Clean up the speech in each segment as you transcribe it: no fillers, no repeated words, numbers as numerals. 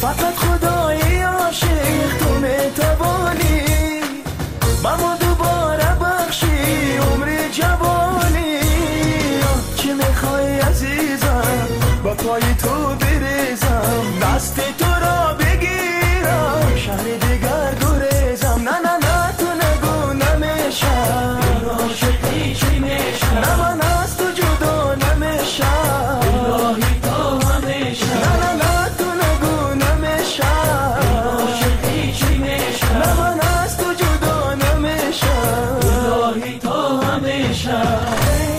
فقط خدای عاشق تو میتوانی با ما دوباره بخشی عمر جوانی. چی میخوای عزیزم با پای تو بریزم دست تو را بگیرم شهر دیگر گریزم. نه نه نه تو نگو نمیشم عاشقی چی میشم نه من از تو جدا نمیشم الهی تو همیشه. نه نه نه تو نگو نمیشم عاشقی چی میشم نه من از تو جدا نمیشم الهی تو همیشه.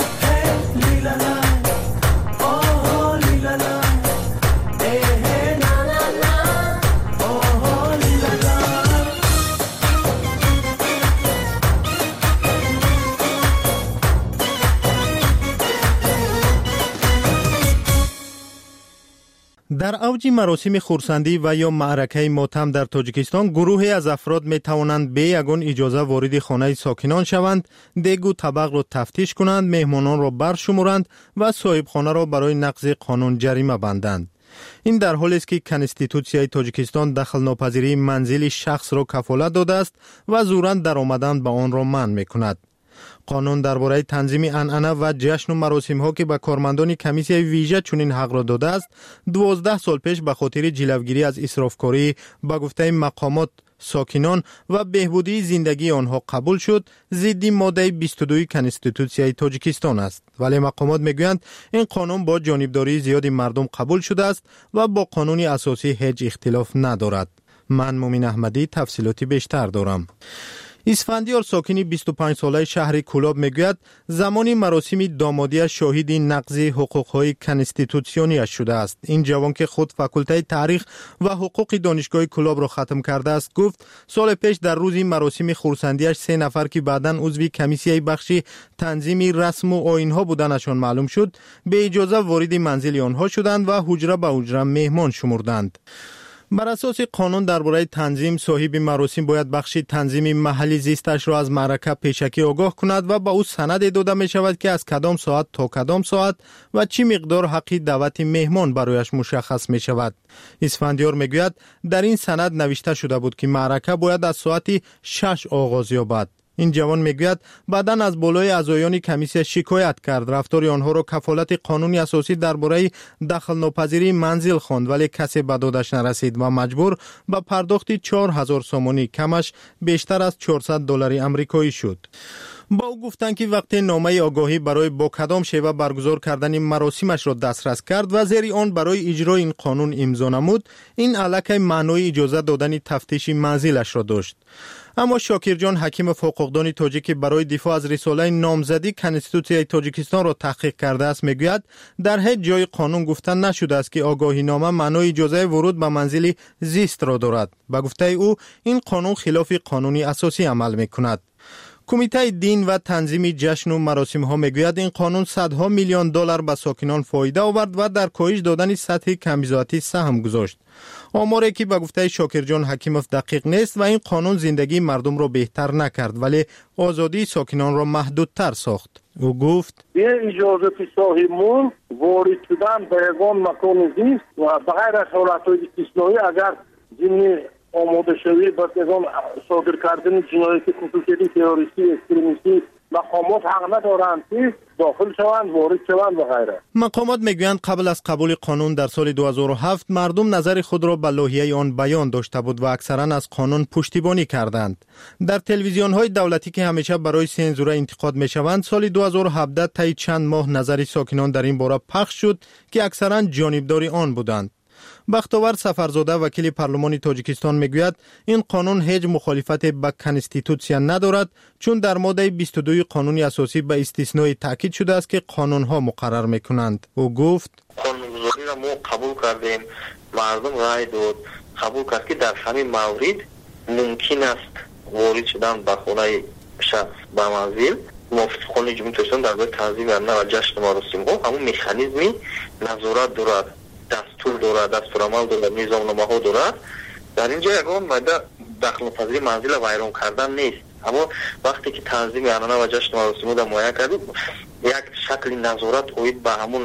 در اوج مراسم خورسندی و یا معرکه ماتم در تاجیکستان گروهی از افراد می توانند به یگان اجازه وارد خانه ساکنان شوند، دیگ و طبق را تفتیش کنند، مهمانان را برشمارند و صاحب خانه را برای نقض قانون جریمه بندند. این در حالی است که کنستیتوسیای تاجیکستان دخل ناپذیری منزل شخص را کفالت داده است و زوراً در آمدن به آن را منع می کند. قانون درباره تنظیم عنعنه و جشن و مراسم ها که به کارمندان کمیسیون ویژه چنین حق را داده است 12 سال پیش به خاطر جلوگیری از اسرافکاری به گفته مقامات ساکنان و بهبودی زندگی آنها قبول شد، ضد ماده 22 کنستیتوسیای تاجیکستان است. ولی مقامات میگویند این قانون با جانبداری زیاد مردم قبول شده است و با قانون اساسی هیچ اختلاف ندارد. من مومن احمدی تفصیلاتی بیشتر دارم. اسفندیار ساکنی 25 ساله شهر کولاب میگوید زمانی مراسم دامادی شاهد نقض حقوق‌های کنستیتوسیونی شده است. این جوان که خود فاکولته تاریخ و حقوق دانشگاه کولاب را ختم کرده است گفت سال پیش در روز مراسم خورسندیش 3 نفر که بعداً عضو کمیسیای بخش تنظیم رسم و آیین‌ها بودنشان معلوم شد به اجازه وارد منزل آنها شدند و حجره به حجره مهمان شمردند. بر اساس قانون درباره تنظیم صاحب مراسم باید بخش تنظیم محلی زیستش را از معرکه پیشکی آگاه کند و به او سند داده می شود که از کدام ساعت تا کدام ساعت و چی مقدار حق دعوت مهمان برایش مشخص می شود. اسفندیار می گوید در این سند نوشته شده بود که معرکه باید از ساعت 6 آغاز یابد. این جوان میگوید بعداً از بالای اعضایان کمیسیون شکایت کرد، رفتار آنها را کفالت قانونی اساسی درباره دخل ناپذیری منزل خواند ولی کسی به دادش نرسید و مجبور به پرداخت 4000 سومانی کمش بیشتر از $400 آمریکایی شد. با او گفتند که وقتی نامه آگاهی برای با کدام شیوه برگزار کردن مراسمش را دسترس کرد و زیر آن برای اجرای این قانون امضا نمود، این علاقه معنای اجازه دادن تفتیش منزلش را داشت. اما شاکر جان حکیم حقوقدان تاجیک برای دفاع از رساله نامزدی کنستیتوسیای تاجیکستان را تحقیق کرده است میگوید در هیچ جای قانون گفته نشده است که آگاهی نامه معنای اجازه ورود به منزل زیست را دارد. به گفته او این قانون خلاف قانونی اساسی عمل میکند. کمیته دین و تنظیم جشن و مراسم ها میگوید این قانون صدها میلیون دلار به ساکنان فایده آورد و در کاهش دادن سطح کمبزاعتی سهم گذاشت. آماری که به گفته شاکر جان حکیموف دقیق نیست و این قانون زندگی مردم را بهتر نکرد ولی آزادی ساکنان را محدودتر ساخت. او گفت به اجازه صاحبمون وارد شدن به یگان مکان زیست و بغیر از حالتهای استثنایی اگر جنی آماده شوی با یگان صادر کردن جنایت خصوصی تروریستی اکستریمیستی مقامات حق ندارند که داخل شوند وارد شوند و غیره. مقامات میگویند قبل از قبول قانون در سال 2007 مردم نظر خود را به لایحه آن بیان داشته بود و اکثرا از قانون پشتیبانی کردند. در تلویزیون های دولتی که همیشه برای سنزوره انتقاد میشوند سال 2017 طی چند ماه نظر ساکنان در این باره پخش شد که اکثرا جانبدار آن بودند. بختاور سفرزاده وکیل پارلمان تاجیکستان میگوید این قانون هیچ مخالفت با کنستیتوسیون ندارد چون در ماده 22 قانون اساسی به استثنای تاکید شده است که قانون ها مقرر میکنند. او گفت قانونگذاری را ما قبول کردیم، مردم رای داد قبول کرد که در همین مورد ممکن است وارد شدن به خانه شخص به منزل موافق قانون جمهوری تاجیکستان درباره تنظیم عنعنه و جشن مراسم ها همون مکانیزمی نظارت دارد، دستور دارد، دستورالعمل دارد، نظامنامه ها دارد. در اینجا یگان ماده دخل ناپذیری منزل ویران کردن نیست، اما وقتی که تنظیم عنعنه و جشن مراسم را معین کردیم یک شکل نظارت اوید به همون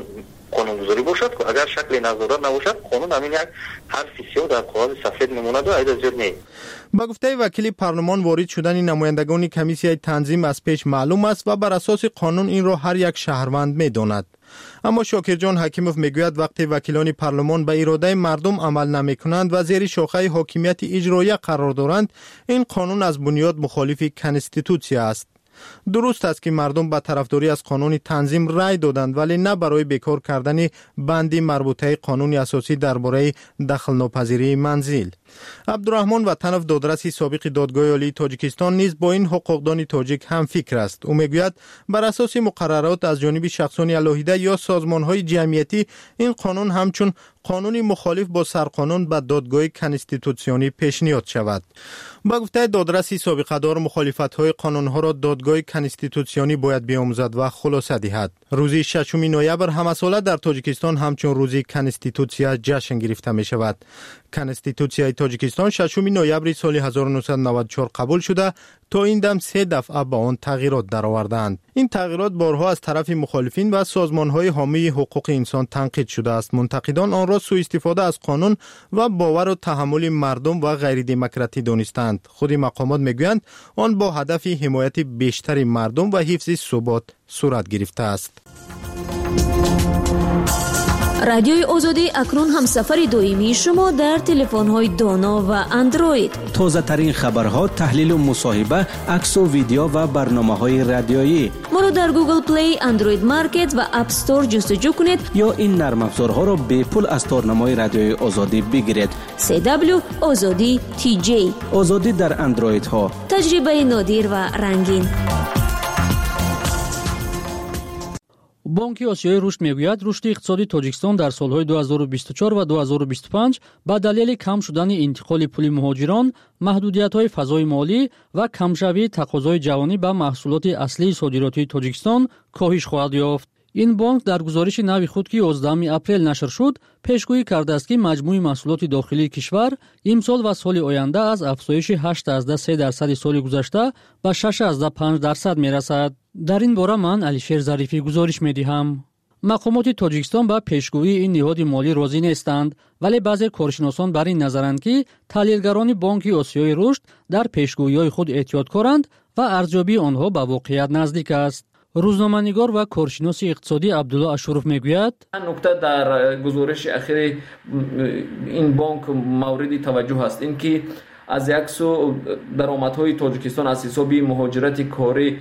قانونگذاری باشد. اگر شکل نظارت نباشد قانون همین یک حرف سیاه در کاغذ سفید میموند و ایده زیاد نیست. با گفته وکیل پارلمان وارد شدن نمایندگان کمیسیای تنظیم از پیش معلوم است و بر اساس قانون این را هر یک شهروند می‌داند. اما شاکرجان حکیموف میگوید وقتی وکیلان پارلمان به اراده مردم عمل نمی‌کنند و زیر شاخه حاکمیت اجرایی قرار دارند، این قانون از بنیاد مخالف کنستیتوسیا است. درست است که مردم به طرفداری از قانون تنظیم رای دادند، ولی نه برای بیکار کردن بندی مربوطه قانون اساسی درباره دخل ناپذیری منزل. عبدالرحمن وطنوف دادرس سابق دادگاه عالی تاجیکستان نیز با این حقوقدان تاجیک هم فکر است. او میگوید بر اساس مقررات از جانب شخصان علاهیده یا سازمان‌های جمعیتی این قانون همچون قانونی مخالف با سرقانون به دادگاه کنستیتوسیونی پیشنهاد شود. با گفته دادرسی سابقه‌دار مخالفت‌های قانون‌ها را دادگاه کنستیتوسیونی باید بیاموزد و خلاصه دهد. روز 6 نوامبر همساله در تاجیکستان همچون روز کنستیتوسیا جشن گرفته می‌شود. کنستیتوسیای تاجیکستان 6 نوامبر سال 1994 قبول شده تا این دم 3 دفعه با آن تغییرات درآوردند. این تغییرات بارها از طرف مخالفین و سازمان‌های حامی حقوق انسان تنقید شده است. منتقدان آن را سوء استفاده از قانون و باور و تحمل مردم و غیر دموکراتی دانستند. خود مقامات میگویند آن با هدف حمایت بیشتر مردم و حفظ ثبات صورت گرفته است. رادیوی آزادی اکنون هم سفر دائمی شما در تلفن‌های دانا و اندروید. تازه ترین خبرها، تحلیل و مصاحبه، عکس و ویدیو و برنامه‌های رادیویی. ما رو در گوگل پلی، اندروید مارکت و اپ استور جستجو کنید یا این نرم افزارها را به پول از تارنمای رادیوی آزادی بگیرید. CW آزادی TJ. آزادی در اندروید ها. تجربه نادر و رنگین. بانک آسیای رشد میگوید رشد اقتصادی تاجیکستان در سالهای 2024 و 2025 به دلیل کم شدن انتقال پول مهاجران، محدودیت‌های فضای مالی و کمشوی تقاضای جهانی به محصولات اصلی صادراتی تاجیکستان کاهش خواهد یافت. این بانک در گزارش نوی خود که 11 اپریل نشر شد، پیشگویی کرده است که مجموع محصولات داخلی کشور امسال و سال آینده از افزایش 8.3% سال گذشته به 6.5% میرسد. در این باره من علیشیر ظریفی گزارش میدهم. مقامات تاجیکستان به پیشگویی این نهاد مالی راضی نیستند، ولی بعضی کارشناسان بر این نظرند که تحلیلگران بانک آسیای رشد در پیشگویی‌های خود احتیاطکارند و ارزیابی آنها به واقعیت نزدیک است. روزنامه‌نگار و کارشناس اقتصادی عبدالله اشرف میگوید نکته در گزارش اخیر این بانک موردی توجه است، اینکه از یک سو درآمدهای تاجیکستان از حساب مهاجرت کاری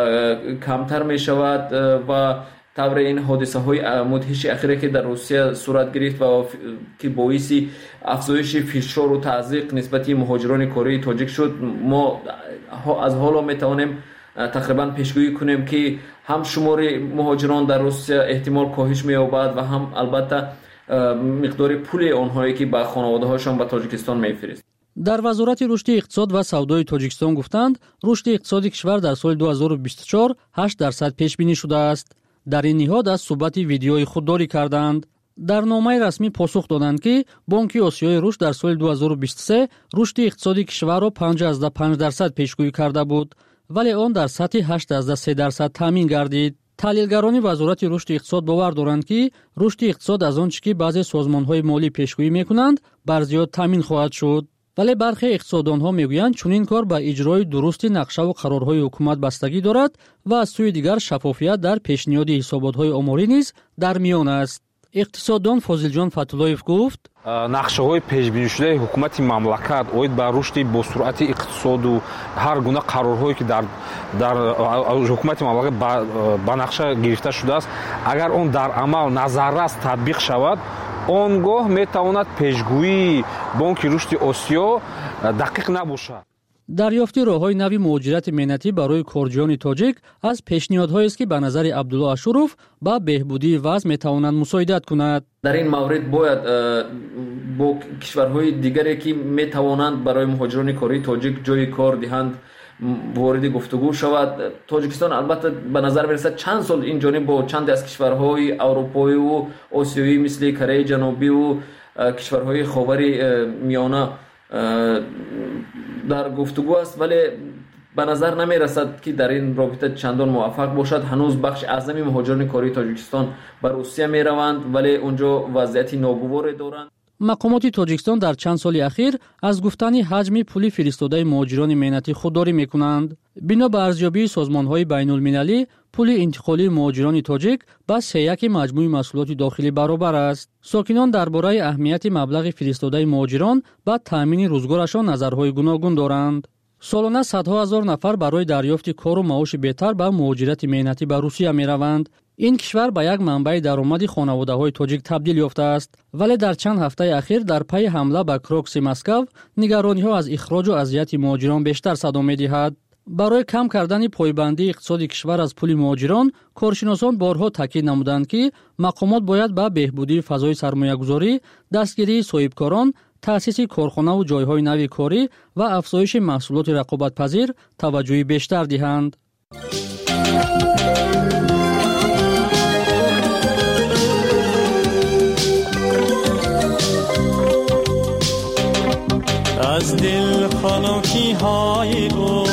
کمتر می شود و طور این حادثه های مدهش اخیری که در روسیه صورت گرفت و که باعث افزایش فشار و تضییق نسبت مهاجران کاری تاجیک شد، ما از حالا می توانیم تقریبا پیشگویی کنیم که هم شمار مهاجران در روسیه احتمال کاهش می‌یابد و هم البته مقدار پول آنهایی که به خانواده‌هاشان به تاجیکستان می‌فرستند. در وزارت رشد اقتصاد و سودای تاجیکستان گفتند رشد اقتصادی کشور در سال 2024 8% پیش بینی شده است. در این نهاد از صحبت ویدیوی خودداری کردند. در نامه رسمی پاسخ دادند که بانک آسیای رشد در سال 2023 رشد اقتصادی کشور را 5.5% پیشگویی کرده بود، ولی آن در سطح 8.3% تامین گردید. تحلیلگران وزارت رشد اقتصاد باور دارند که رشد اقتصاد از آنچه که بعضی سازمان‌های مالی پیشگویی می‌کنند بر زیاد تامین خواهد شد. ولی برخی اقتصاددان‌ها می‌گویند چنین کار به اجرای درست نقشه و قرارهای حکومت بستگی دارد و از سوی دیگر شفافیت در پیشنهاد حسابات‌های آماری نیز در میان است. اقتصاددان فاضل فتولایف گفت нақшаҳои пешбинишудаи ҳукумати мамлакат оид ба рушди босуръати иқтисоду ҳар гуна қарорҳое ки дар ҳукумати мамлакат ба нақша гирифта шудааст, агар он дар амал назаррас татбиқ шавад, он гоҳ метавонад пешгӯии бонки рушди осиё дақиқ набошад. دریافت راه‌های نوی مهاجرت مهنتی برای کارجویان تاجیک از پیشنهادهایی است که به نظر عبدالله اشرف با بهبودی وضع می‌توانند مساعدت کند. در این مورد باید با کشورهای دیگری که می‌توانند برای مهاجران کاری تاجیک جای کار دهند وارد گفتگو شود. تاجیکستان البته به نظر می‌رسد چند سال این جانب با چند از کشورهای اروپایی و آسیایی مثل کره جنوبی و کشورهای خاور میانه در گفتگو است، ولی به نظر نمی رسد که در این رابطه چندان موفق باشد. هنوز بخش اعظمی مهاجران کاری تاجیکستان به روسیه می روند ولی اونجا وضعیت ناگواری دارند. مقامات تاجیکستان در چند سال اخیر از گفتن حجم پول فرستاده مهاجران مهنتی خودداری میکنند. بنا به ارزیابی سازمان‌های بین‌المللی، پول انتقالی مهاجران تاجیک با سه‌یک مجموع محصولات داخلی برابر است. ساکنان درباره اهمیت مبلغ فرستاده مهاجران با تامین روزگارشان نظرهای گوناگون دارند. سالانه صدها هزار نفر برای دریافت کار و معاش بهتر به مهاجرت مهنتی به روسیه می‌روند. این کشور به یک منبع درآمد خانواده‌های تاجیک تبدیل یافته است، ولی در چند هفته اخیر در پی حمله به کراکس مسکو نگرانی‌ها از اخراج و اذیت مهاجران بیشتر صدا می‌دهد. برای کم کردن پایبندی اقتصادی کشور از پول مهاجران، کارشناسان بارها تاکید نمودند که مقامات باید به بهبودی فضای سرمایه‌گذاری، دستگیری صاحبکاران، تأسیس کارخانه و جایهای نوی کاری و افزایش محصولات رقابت‌پذیر توجه بیشتر دهند. از دل خنکی های او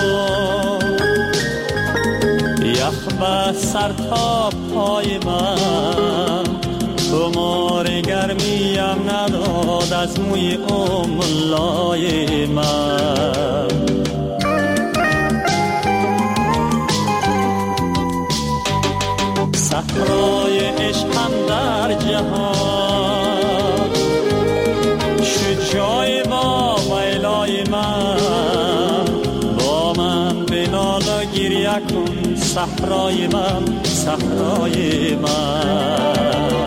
یخ به سر تا پای من، خمار گرمیم نداد از موی املای من. صحرای عشقم در جهان شد جای با میلای من، با من بنال و گریه کن صحرای من، صحرای من.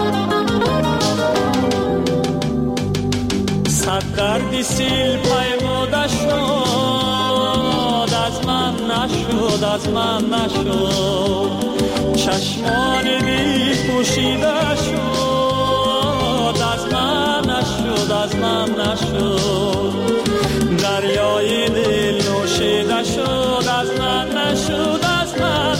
صد دردی سیل پیموده شد، از من نشد، از من نشد. چشمان بی پوشیده شد، از من نشد، از من نشد. دریای دل نوشیده شد، از من نشد، از من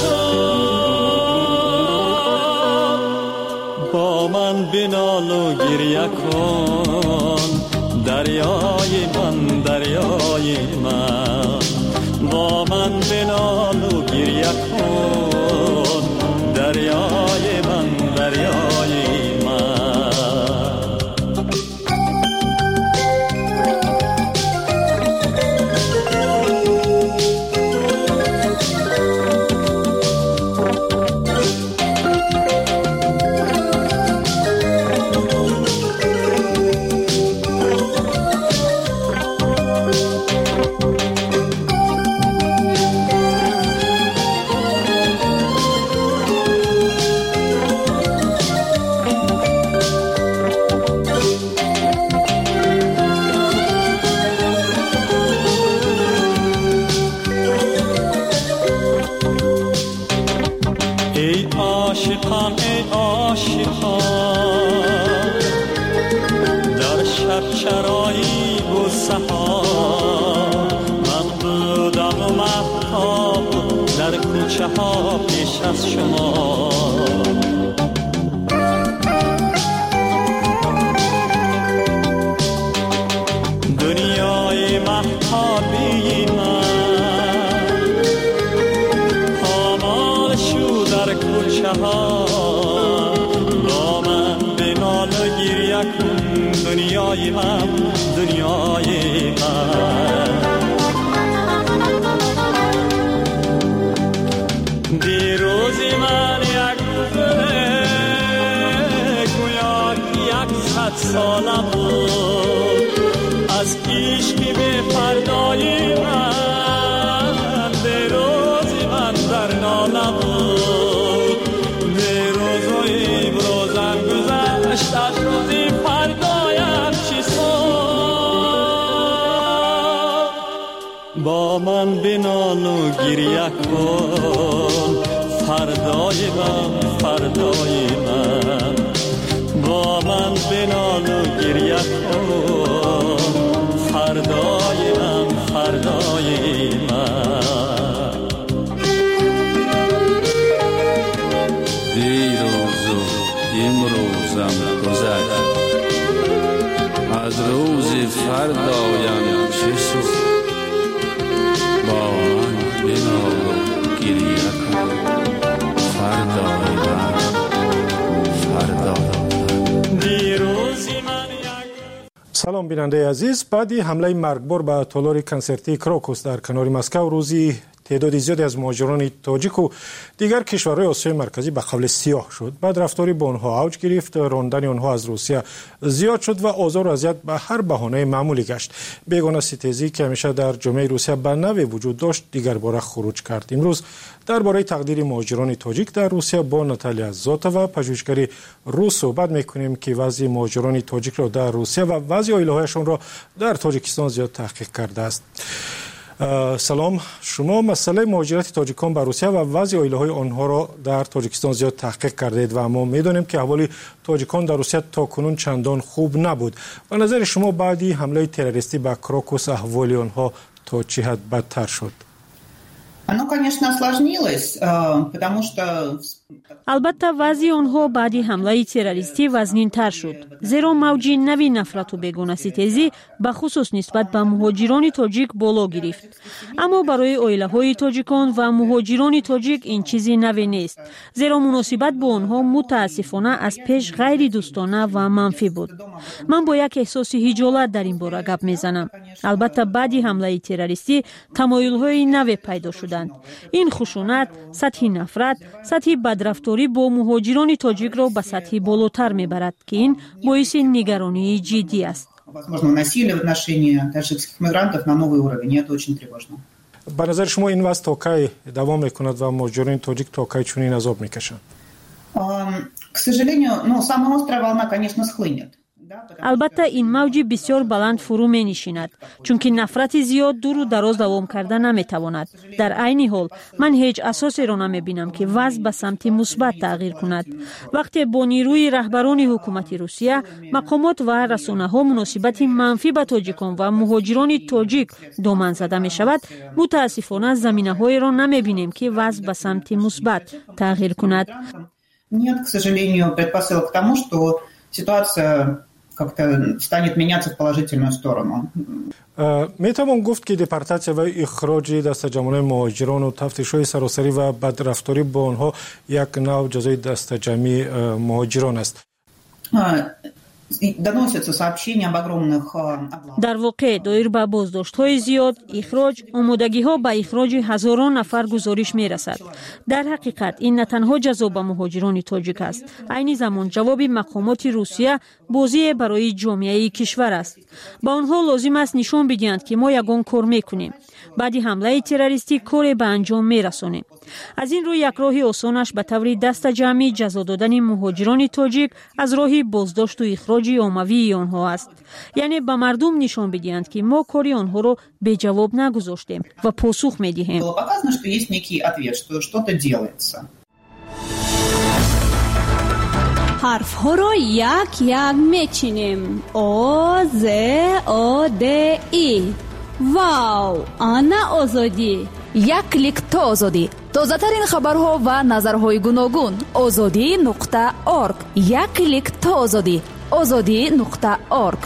نشد. با من بنال و گریه کن دریای من، دریای من. با من بنال و گریه کن دریای من، دریای من. در شب چرایی و سحار من بودم و مهتاب در کوچه ها پیش از شما. دنیای مهتابی من پامال شو در کوچه ها. دنیای من، دنیای من. دیروزی من یک روزه گویا یک صد سالم بود از عشقی به فردای من. دیروزی من در نالم بود، دیروز و امروزم گذشت از روزی فردایم چی سود. با من بنال و گریه کن فردای من، فردای من. با من بنال و گریه کن فردای من، فردای من. دیروز و امروزم گذشت از روز فردایم چه سود. با سلام بیننده عزیز. بعدی حمله مرگبار به تالار کنسرتی کراکوس در کنار مسکو روزی تعداد زیادی از مهاجران تاجیک و دیگر کشورهای آسیای مرکزی به قبل سیاه شد. بعد رفتاری با آنها اوج گرفت، راندن آنها از روسیه زیاد شد و آزار و اذیت به هر بهانه معمولی گشت. بیگانه ستیزی که همیشه در جامعه روسیه به نوعی وجود داشت دیگر باره خروج کرد. امروز درباره تقدیر مهاجران تاجیک در روسیه با ناتالیا زاتووا پژوهشگر روس صحبت می‌کنیم که وضع مهاجران تاجیک را در روسیه و وضع عائله‌هایشان را در تاجیکستان زیاد تحقیق کرده است. سلام، شما مسئله مهاجرت تاجیکان به روسیه و وضع عائله‌های آنها را در تاجیکستان زیاد تحقیق کردید و ما می‌دانیم که احوال تاجیکان در روسیه تاکنون چندان خوب نبود. به نظر شما بعدی حمله تروریستی به کراکوس احوال آنها تا چه حد بدتر شد؟ البته وضع آنها بعد حمله تروریستی وزنین‌تر شد، زیرا موج نوی نفرت و بیگانه‌ستیزی به خصوص نسبت به مهاجران تاجیک بالا گرفت. اما برای عائله‌های تاجیکان و مهاجران تاجیک این چیزی نوی نیست، زیرا مناسبت با آنها متاسفانه از پیش غیر دوستانه و منفی بود. من با یک احساس خجالت در این باره گپ میزنم. البته بعد حمله تروریستی تمایل‌های نوی پیدا شدند. این خشونت، سطح نفرت، سطح بدرفتاری با مهاجران تاجیک را به سطح بالاتر میبرد که این باعث نگرانی جدی است. به نظر شما این وضع تا کی دوام میکند و مهاجران تاجیک تا کی چنین عذاب میکشند؟ البته این موج بسیار بلند فرو می نشیند، چون که نفرت زیاد دور و دراز دوام کرده نمی تواند. در عین حال من هیچ اساسی را نمی بینم که وضع به سمت مثبت تغییر کند. وقتی با نیروی رهبران حکومت روسیه، مقامات و رسانه ها مناسبت منفی به تاجیکان و مهاجران تاجیک دامن زده می شود، متاسفانه زمینه های را نمی بینیم که وضع به سمت مثبت تغییر کند. Нет, к сожалению, предпосылок к тому, что ситуация как-то станет меняться в положительную сторону. میتوان گفت که دپورتاسیا و اخراج دستجمعان مهاجران و تفتیش‌های سراسری و بدرفتاری با آنها یک نوع جزای دستجمعی مهاجران است. در واقع دایر به بازداشت‌های زیاد، اخراج، آمادگی‌ها به اخراج هزاران نفر گزارش می‌رسد. در حقیقت این نه تنها جزا به مهاجران تاجیک است، عین زمان جواب مقامات روسیه بازی برای جامعه کشور است. با آنها لازم است نشان بدهند که ما یگان کار می‌کنیم. بعد حمله تروریستی کار به انجام می‌رسانیم. از این رو یک راه آسانش به طور دست جمعی جزا دادن مهاجران تاجیک از راه بازداشت و اخراج عمومی آنها است. یعنی به مردم نشان بدهند که ما کاری آنها را به جواب نگذاشتیم و پاسخ می‌دهیم. حرف ها را یک یک میچینیم. آ ز آ د ای. واو، آنا آزادی. یک کلیک تا آزادی. تازه ترین خبرها و نظرهای گوناگون. azadi.org. یک کلیک تا آزادی. azadi.org.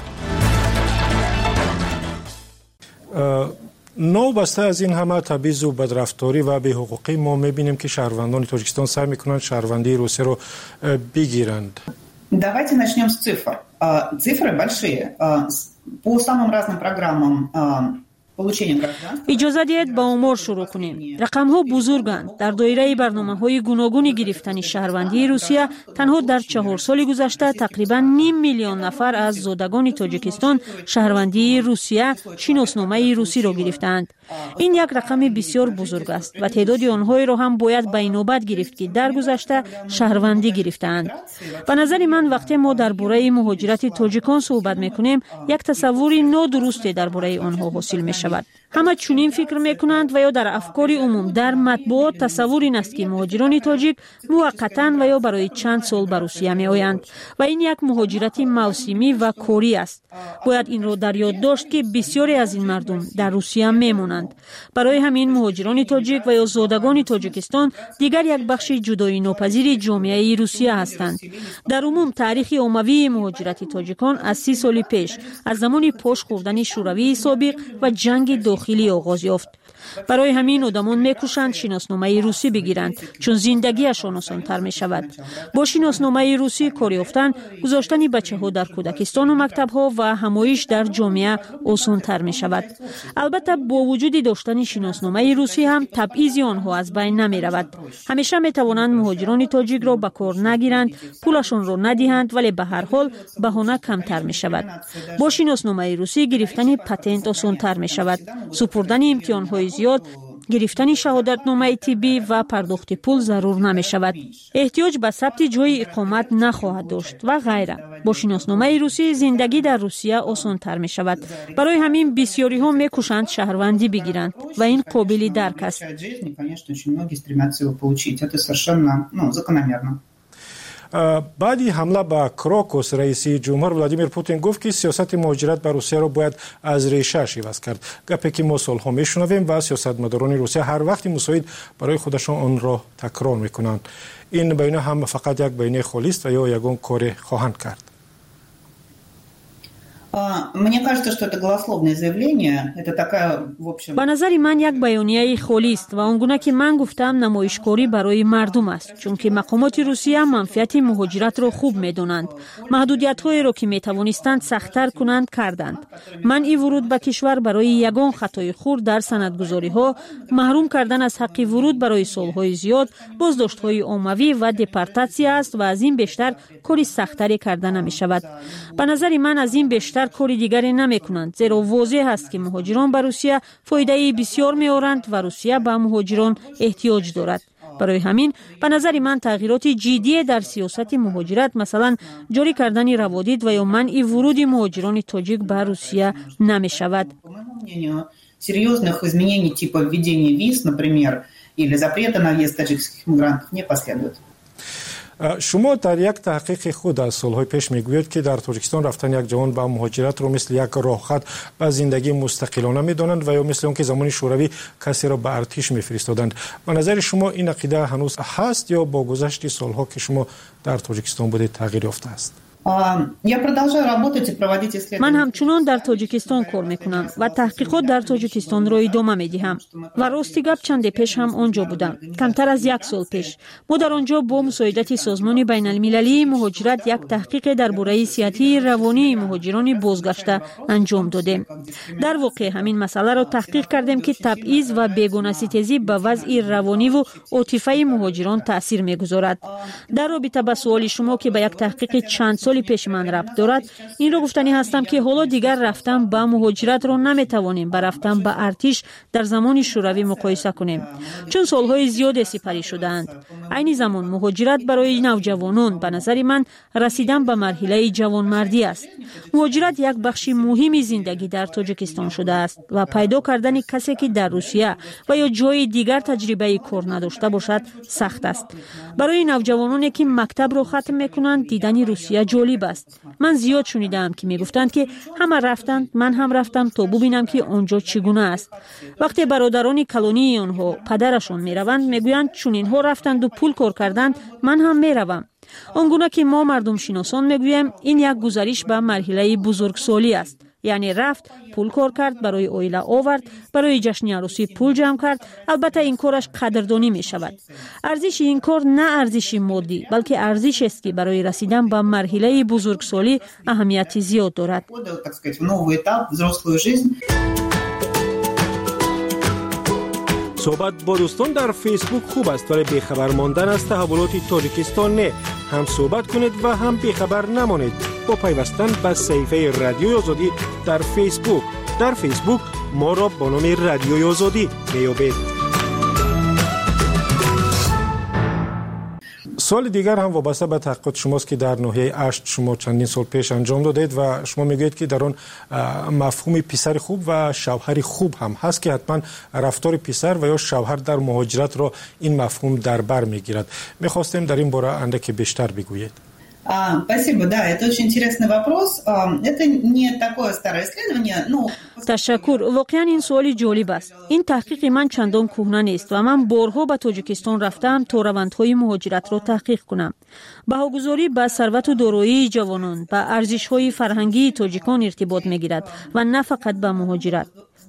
نو بسته از این همه تبعیض و بدرفتاری و بی‌حقوقی ما می‌بینیم که شهروندان تاجیکستان سعی می‌کنند شهروندی روسیه رو بگیرند. Давайте начнем с цифр. Цифры большие. По самым разным программам اجازه دهید با آمار شروع کنیم. رقم ها بزرگند. در دایره برنامه های گوناگون گرفتن شهروندی روسیه تنها در 4 سال گذشته تقریبا 5 میلیون نفر از زادگان تاجیکستان شهروندی روسیه شناسنامه روسی را گرفتند. این یک رقم بسیار بزرگ است و تعداد آنها را هم باید به نوبت گرفت که در گذشته شهروندی گرفتند. به نظر من وقتی ما درباره مهاجرت تاجیکان صحبت میکنیم، یک تصوری نادرستی درباره آنها حاصل می شود. همه چنین فکر میکنند و یا در افکار عموم در مطبوعات تصور این است که مهاجران تاجیک موقتا و یا برای چند سال به روسیه می آیند و این یک مهاجرت موسمی و کاری است. باید این را در یاد داشت که بسیاری از این مردم در روسیه میمانند. برای همین مهاجران تاجیک و یا زادگان تاجیکستان دیگر یک بخش جدایی ناپذیر جامعه روسیه هستند. در عموم تاریخ عمومی مهاجرت تاجیکان از 30 سال پیش از زمان پاش خوردن شوروی سابق و جنگ داخلی آغاز یافت. برای همین آدمان میکوشند شناسنامه روسی بگیرند چون زندگیشان آسان‌تر میشود. با شناسنامه روسی کار یافتن، گذاشتن بچه‌ها در کودکستان و مکتب‌ها و همایش در جامعه آسان‌تر میشود. البته با وجود داشتن شناسنامه روسی هم تبعیض آنها از بین نمی‌رود. همیشه می‌توانند مهاجران تاجیک را به کار نگیرند، پولشان را ندهند، ولی به هر حال بهانه کمتر می‌شود. با شناسنامه روسی گرفتن پتنت آسان‌تر می‌شود. سپردن امتحان‌های زیاد، گرفتن شهادتنامه طبی و پرداخت پول ضرور نمی شود. احتیاج به ثبت جای اقامت نخواهد داشت و غیره. با شناسنامه روسی زندگی در روسیه آسان تر می شود. برای همین بسیاری ها می کوشند شهروندی بگیرند و این قابل درک است. بعدی حمله به کراکوس رئیس جمهور ولادیمیر پوتین گفت که سیاست مهاجرت به روسیه را باید از ریشه‌اش عوض کرد. گپی که ما سالها میشنویم و سیاستمداران روسیه هر وقتی مساعد برای خودشان آن را تکرار میکنند. این بیانیه هم فقط یک بیانیه خالی است و یا یگان کار خواهند کرد. به نظر من یک بیانیه خالی است و آنگونه که من گفتم نمایشکاری برای مردم است، چون که مقامات روسیه منفعت مهاجرت را خوب می‌دانند. محدودیت‌هایی را که می‌توانستند سخت‌تر کنند کردند. منع ورود به کشور برای یگان خطای خرد در سندگذاری‌ها، محروم کردن از حق ورود برای سال‌های زیاد، بازداشت‌های عمومی و دپورتاسیا است و از این بیشتر کاری سخت‌تری کردن نمی‌شود. به نظر من از این بیشتر کاری دیگری نمی کنند، زیرا واضح است که مهاجران به روسیه فایده بسیار می آورند و روسیه به مهاجران احتیاج دارد. برای همین به نظر من تغییرات جدی در سیاست مهاجرت، مثلا جاری کردن روادید و یا منع ورود مهاجران تاجیک به روسیه نمی شود. Серьезных изменений типа введения виз, например, или запрета на въезд таджикских мигрантов не последует. شما در یک تحقیق خود از سالهای پیش میگویید که در تاجیکستان رفتن یک جوان به مهاجرت را مثل یک راهخط به زندگی مستقلانه میدانند و یا مثل اون که زمان شوروی کسی را به ارتش میفرستادند. به نظر شما این عقیده هنوز هست یا با گذشت سالها که شما در تاجیکستان بودید تغییر یافته است؟ من همچنان در تاجیکستان کار میکنم و تحقیقات در تاجیکستان را ادامه میدهم و راستی گپ چند پیش هم آنجا بودم. کمتر از یک سال پیش ما در آنجا با مساعدت سازمان بین المللی مهاجرت یک تحقیق درباره صحتی روانی مهاجران بازگشته انجام دادیم. در واقع همین مسئله را تحقیق کردیم که تبعیض و بیگانه ستیزی به وضع روانی و عاطفی مهاجران تاثیر میگذارد. در رابطه با سوال شما که به یک تحقیق چند سالی پیش من ربط دارد، این را گفتنی هستم که حالا دیگر رفتن به مهاجرت را نمیتوانیم با رفتن به ارتش در زمان شوروی مقایسه کنیم، چون سالهای زیاد سپری شدند. عین زمان مهاجرت برای نوجوانان به نظر من رسیدن به مرحله جوانمردی است. مهاجرت یک بخش مهمی زندگی در تاجیکستان شده است و پیدا کردن کسی که در روسیه و یا جای دیگر تجربه کار نداشته باشد سخت است. برای نوجوانانی که مکتب را ختم میکنند دیدن روسیه جالب است. من زیاد شنیدم که میگفتند که همه رفتند، من هم رفتم تا ببینم که آنجا چگونه است. وقتی برادران کلونی آنها پدرشون میروند میگویند چون اینها رفتند و پول کار کردند من هم میروم. آنگونه که ما مردم شناسان میگوییم این یک گزارش به مرحله بزرگسالی است. یعنی رفت، پول کار کرد، برای اویله آورد، برای جشن عروسی پول جمع کرد. البته این کارش قدردانی می شود. ارزش این کار نه ارزش مادی بلکه ارزش است که برای رسیدن به مرحله بزرگسالی اهمیت زیاد دارد. صحبت با دوستان در فیسبوک خوب است ولی بیخبر ماندن از تحولات تاجیکستان نه. هم صحبت کنید و هم بیخبر نمانید با پیوستن به صفحه رادیوی آزادی در فیسبوک. در فیسبوک ما را با نام رادیوی آزادی میابید. سوال دیگر هم وابسته به تحقیقات شماست که در ناحیه اشت شما چندین سال پیش انجام دادید و شما میگویید که در آن مفهوم پسر خوب و شوهر خوب هم هست که حتما رفتار پسر و یا شوهر در مهاجرت را این مفهوم در بر میگیرد. میخواستیم در این باره اندکی بیشتر بگویید. Спасибо, да, это очень интересный вопрос. Это не такое старое исследование, تشکر. واقعا این سوالی جالب است. این تحقیق من چندان کهنه نیست و من بارها به تاجیکستان رفتم تا روندهای مهاجرت را تحقیق کنم. بهاگذاری به ثروت و دارایی جوانان، به ارزش‌های فرهنگی تاجیکان ارتباط می‌گیرد و نه فقط به مهاجرت.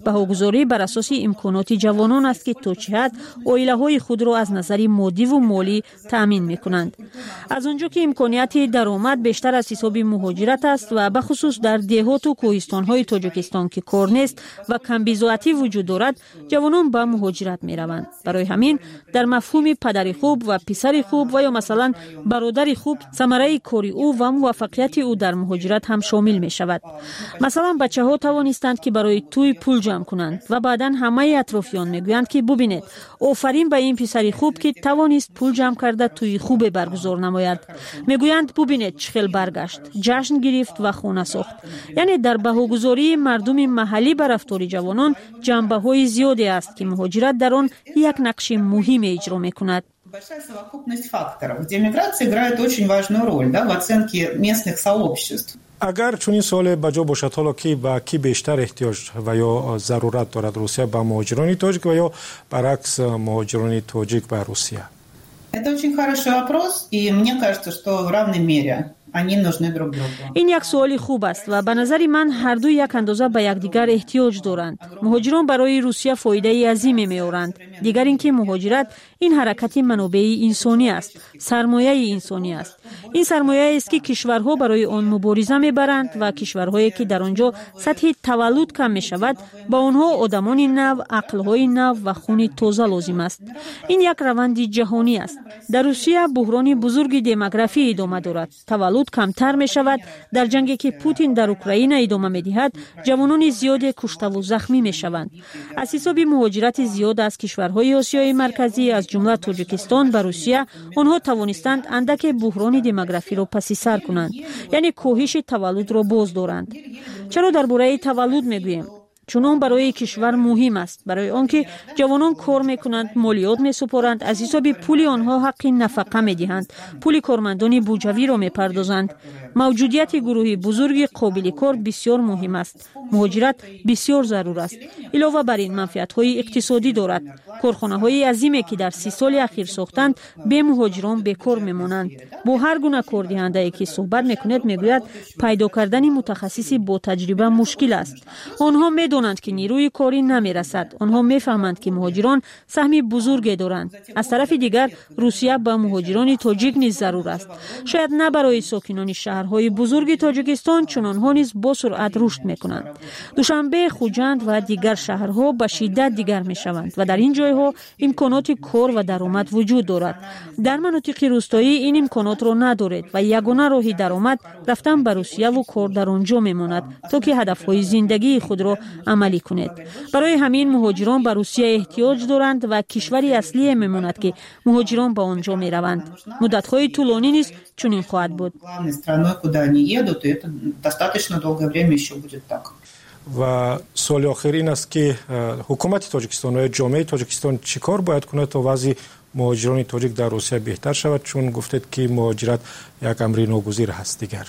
баҳогузорӣ бар асоси имконоти ҷавонон аст ки то чӣ ҳад оилаҳои худро аз назари моддиву молӣ таъмин мекунанд. аз он ҷо ки имконияти даромад бештар аз ҳисоби муҳоҷират аст ва бахусус дар деҳоту кӯҳистонҳои тоҷикистон ки кор нест ва камбизоатӣ вуҷуд дорад, ҷавонон ба муҳоҷират мераванд. барои ҳамин дар мафҳуми падари хуб ва писари хуб ва ё масалан бародари хуб самараи кори ӯ ва муваффақияти ӯ дар муҳоҷират ҳам шомил мешавад. масалан бачаҳо тавонистанд ки барои тӯй пул ҷамъ кунанд ва баъдан ҳамаи атрофиён мегӯянд ки бубинед, офарин ба ин писари хуб ки тавонист пул ҷамъ карда тӯйи хубе баргузор намояд. мегӯянд бубинед чӣ хел баргашт, ҷашн гирифт ва хона сохт. яъне дар баҳогузории мардуми маҳаллӣ ба рафтори ҷавонон ҷанбаҳои зиёде аст ки муҳоҷират дар он як нақши муҳиме иҷро мекунад. Большая совокупность факторов, где миграция играет очень важную роль, да, в оценке местных сообществ. агар чунин суоле ба ҷо бошад, ҳоло ки ба ки бештар эҳтиёҷ ва ё зарурат дорад Русия, ба муҳоҷирони тоҷик ва ё баръакс муҳоҷирони тоҷик ба Русия? Это очень хороший вопрос, и мне кажется, что в равной мере они нужны друг другу. ин як суоли хуб аст ва ба назари ман ҳарду як андоза ба якдигар эҳтиёҷ доранд. муҳоҷирон барои Русия фоидаи азиме меоранд. дигар ин ки муҳоҷират ин ҳаракати манобеи инсонӣ аст, сармояи инсонӣ аст. ин сармояест ки кишварҳо барои он мубориза мебаранд ва кишварҳое ки дар он ҷо сатҳи таваллуд кам мешавад, ба онҳо одамони нав, ақлҳои нав ва хуни тоза лозим аст. ин як раванди ҷаҳонӣ аст. дар Русия буҳрони бузурги демографӣ идома дорад. Таваллуд камтар мешавад. дар ҷанге ки Путин дар Украина идома медиҳад, ҷавонони зиёде куштаву захмӣ мешаванд. аз ҳисоби муҳоҷирати зиёд аз кишварҳои Осиёи марказӣ аз ҷумла Тоҷикистон ба Русия, онҳо тавонистанд андаке буҳрони демографиро паси сар кунанд, яъне коҳиши таваллудро боз доранд. чаро дар бораи таваллуд мегӯем? чун он барои кишвар муҳим аст, барои он ки ҷавонон кор мекунанд, молиёт месупоранд, аз ҳисоби пули онҳо ҳаққи нафақа медиҳанд, пули кормандони буҷавиро мепардозанд. мавҷудияти гурӯҳи бузурги қобили кор бисёр муҳим аст. муҳоҷират бисёр зарур аст. илова бар ин манфиатҳои иқтисодӣ дорад. корхонаҳои азиме ки дар 30 соли ахир сохтанд, бе муҳоҷирон бекор мемонанд. бо ҳар гуна кордиҳандае ки суҳбат мекунед мегӯяд пайдо кардани мутахассиси бо таҷриба мушкил аст. онҳо медонанд ки нирӯи корӣ намерасад. онҳо мефаҳманд ки муҳоҷирон саҳми бузурге доранд. аз тарафи дигар Русия ба муҳоҷирони тоҷик низ зарур аст. шояд на барои сокинони шаҳрҳои бузурги Тоҷикистон, чун онҳо низ бо суръат рушд мекунанд. душанбе, хуҷанд ва дигар шаҳрҳо ба шиддат дигар мешаванд ва дар ин ҷойҳо имконоти кор ва даромад вуҷуд дорад. дар манотиқи рӯстоӣ ин имконотро надоред ва ягона роҳи даромад рафтан ба Русияву кор дар он ҷо мемонад, то ки ҳадафҳои зиндагии худро амалӣ кунед. барои ҳамин муҳоҷирон ба Русия эҳтиёҷ доранд ва кишвари аслие мемонад ки муҳоҷирон ба он ҷо мераванд. муддатҳои тӯлонӣ низ чунин хоҳад буд. Главной страной, куда они едут, и это достаточно долгое время еще будет так. ва соли охир ин аст ки ҳукумати Тоҷикистон ва ҷомеаи Тоҷикистон чӣ кор бояд кунад то вазъи муҳоҷирони тоҷик дар Русия беҳтар шавад, чун гуфтед ки муҳоҷират як амри ногузир ҳаст дигар?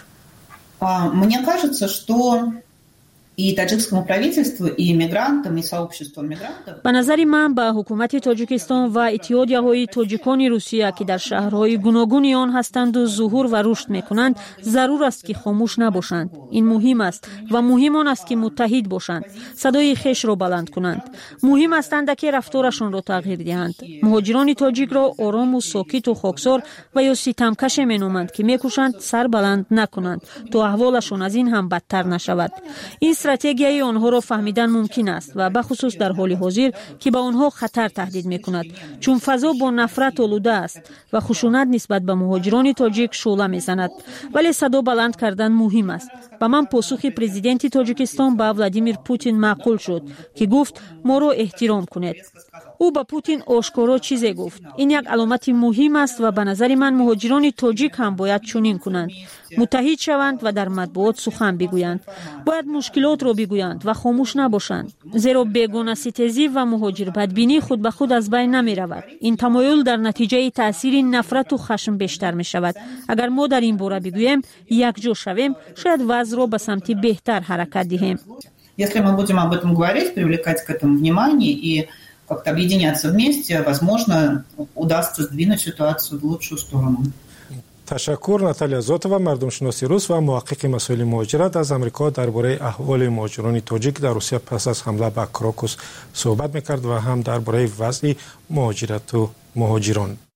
Мне кажется, что и таджикскому правительству, и мигрантам, и сообществу мигрантов. ба назари ман ба ҳукумати Тоҷикистон ва иттиҳодияҳои тоҷикони Русия ки дар шаҳрҳои гуногуни он ҳастанду зуҳур ва рушд мекунанд, зарур аст ки хомӯш набошанд. ин муҳим аст ва муҳим он аст ки муттаҳид бошанд, садои хешро баланд кунанд. муҳим аст андаке рафторашонро тағйир диҳанд. муҳоҷирони тоҷикро орому сокиту хоксор ва ё ситамкаше меноманд ки мекӯшанд сар баланд накунанд, то аҳволашон аз ин ҳам бадтар нашавад. ин стратегияи онҳоро фаҳмидан мумкин аст ва бахусус дар ҳоли ҳозир ки ба онҳо хатар таҳдид мекунад, чун фазо бо нафрат олуда аст ва хушунат нисбат ба муҳоҷирони тоҷик шӯъла мезанад. вале садо баланд кардан муҳим аст. ба ман посухи президенти Тоҷикистон ба Владимир Путин маъқул шуд ки гуфт моро эҳтиром кунед. ӯ ба Путин ошкоро чизе гуфт. ин як аломати муҳим аст ва ба назари ман муҳоҷирони тоҷик ҳам бояд чунин кунанд. муттаҳид шаванд ва дар матбуот сухан бигӯянд. бояд мушкилотро бигӯянд ва хомӯш набошанд. зеро бегонаситезӣ ва муҳоҷирбадбинӣ худ ба худ аз байн намеравад. ин тамоюл дар натиҷаи таъсири нафрату хашм бештар мешавад. агар мо дар ин бора бигӯем, якҷо шавем, шояд вазъро ба самти беҳтар ҳаракат диҳем. Если мы будем об этом говорить, привлекать к этому внимание и как-то объединяться вместе, возможно, удастся сдвинуть ситуацию в лучшую сторону. تشکر. ناتالیا زوتووا، مردمشناس روس و محقق مسائل مهاجرت از امریکا درباره احوال مهاجران تاجیک در روسیه پس از حمله به کراکوس صحبت می‌کرد و هم درباره وضع مهاجرت و مهاجران.